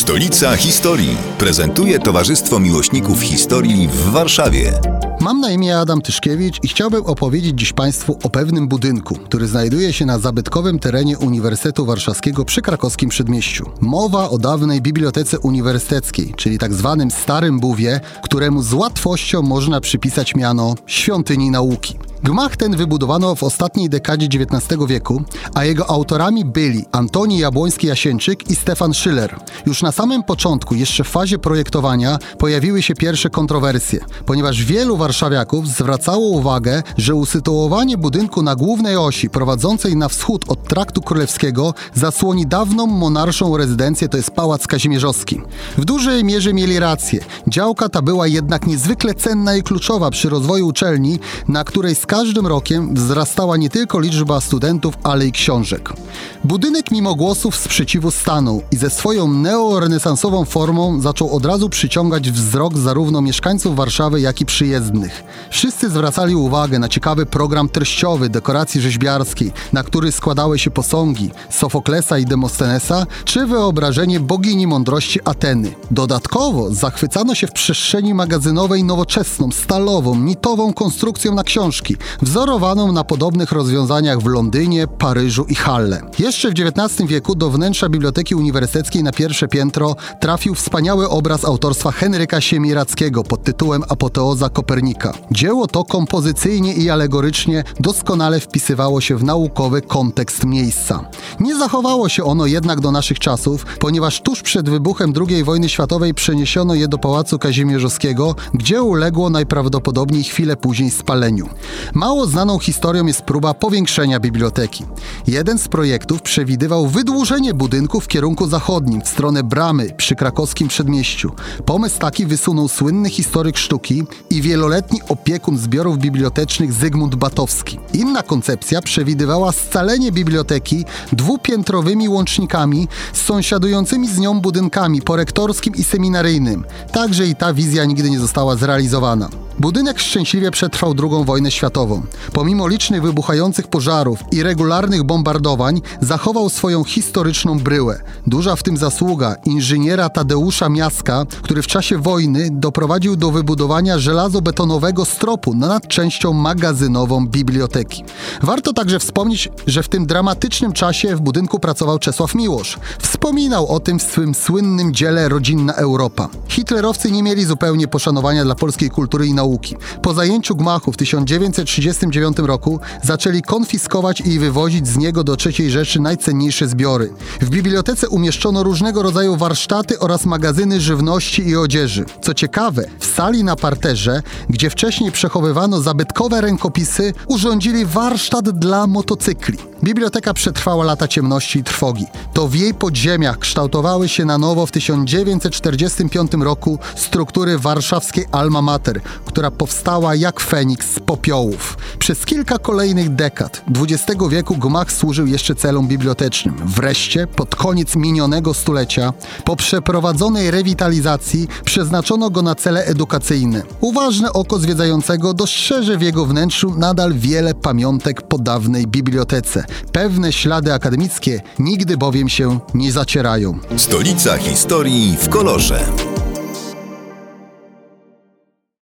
Stolica Historii prezentuje Towarzystwo Miłośników Historii w Warszawie. Mam na imię Adam Tyszkiewicz i chciałbym opowiedzieć dziś Państwu o pewnym budynku, który znajduje się na zabytkowym terenie Uniwersytetu Warszawskiego przy krakowskim Przedmieściu. Mowa o dawnej Bibliotece Uniwersyteckiej, czyli tak zwanym Starym Buwie, któremu z łatwością można przypisać miano Świątyni Nauki. Gmach ten wybudowano w ostatniej dekadzie XIX wieku, a jego autorami byli Antoni Jabłoński-Jasieńczyk i Stefan Schiller. Już na samym początku, jeszcze w fazie projektowania, pojawiły się pierwsze kontrowersje, ponieważ wielu warszawiaków zwracało uwagę, że usytuowanie budynku na głównej osi prowadzącej na wschód od Traktu Królewskiego zasłoni dawną monarszą rezydencję, to jest Pałac Kazimierzowski. W dużej mierze mieli rację. Działka ta była jednak niezwykle cenna i kluczowa przy rozwoju uczelni, na której z każdym rokiem wzrastała nie tylko liczba studentów, ale i książek. Budynek mimo głosów sprzeciwu stanął i ze swoją neorenesansową formą zaczął od razu przyciągać wzrok zarówno mieszkańców Warszawy, jak i przyjezdnych. Wszyscy zwracali uwagę na ciekawy program treściowy dekoracji rzeźbiarskiej, na który składały się posągi Sofoklesa i Demostenesa, czy wyobrażenie bogini mądrości Ateny. Dodatkowo zachwycano się w przestrzeni magazynowej nowoczesną, stalową, nitową konstrukcją na książki, wzorowaną na podobnych rozwiązaniach w Londynie, Paryżu i Halle. Jeszcze w XIX wieku do wnętrza Biblioteki Uniwersyteckiej na pierwsze piętro trafił wspaniały obraz autorstwa Henryka Siemiradzkiego pod tytułem Apoteoza Kopernika. Dzieło to kompozycyjnie i alegorycznie doskonale wpisywało się w naukowy kontekst miejsca. Nie zachowało się ono jednak do naszych czasów, ponieważ tuż przed wybuchem II wojny światowej przeniesiono je do Pałacu Kazimierzowskiego, gdzie uległo najprawdopodobniej chwilę później spaleniu. Mało znaną historią jest próba powiększenia biblioteki. Jeden z projektów przewidywał wydłużenie budynku w kierunku zachodnim, w stronę Bramy przy krakowskim Przedmieściu. Pomysł taki wysunął słynny historyk sztuki i wieloletni opiekun zbiorów bibliotecznych Zygmunt Batowski. Inna koncepcja przewidywała scalenie biblioteki dwupiętrowymi łącznikami z sąsiadującymi z nią budynkami porektorskim i seminaryjnym. Także i ta wizja nigdy nie została zrealizowana. Budynek szczęśliwie przetrwał II wojnę światową. Pomimo licznych wybuchających pożarów i regularnych bombardowań zachował swoją historyczną bryłę. Duża w tym zasługa inżyniera Tadeusza Miaska, który w czasie wojny doprowadził do wybudowania żelazobetonowego stropu nad częścią magazynową biblioteki. Warto także wspomnieć, że w tym dramatycznym czasie w budynku pracował Czesław Miłosz. Wspominał o tym w swym słynnym dziele Rodzinna Europa. Hitlerowcy nie mieli zupełnie poszanowania dla polskiej kultury i nauki. Po zajęciu gmachu w 1939 roku zaczęli konfiskować i wywozić z niego do III Rzeszy najcenniejsze zbiory. W bibliotece umieszczono różnego rodzaju warsztaty oraz magazyny żywności i odzieży. Co ciekawe, w sali na parterze, gdzie wcześniej przechowywano zabytkowe rękopisy, urządzili warsztat dla motocykli. Biblioteka przetrwała lata ciemności i trwogi. To w jej podziemiach kształtowały się na nowo w 1945 roku struktury warszawskiej Alma Mater, która powstała jak Feniks z popiołów. Przez kilka kolejnych dekad XX wieku gmach służył jeszcze celom bibliotecznym. Wreszcie, pod koniec minionego stulecia, po przeprowadzonej rewitalizacji przeznaczono go na cele edukacyjne. Uważne oko zwiedzającego dostrzeże w jego wnętrzu nadal wiele pamiątek po dawnej bibliotece. Pewne ślady akademickie nigdy bowiem się nie zacierają. Stolica Historii w kolorze.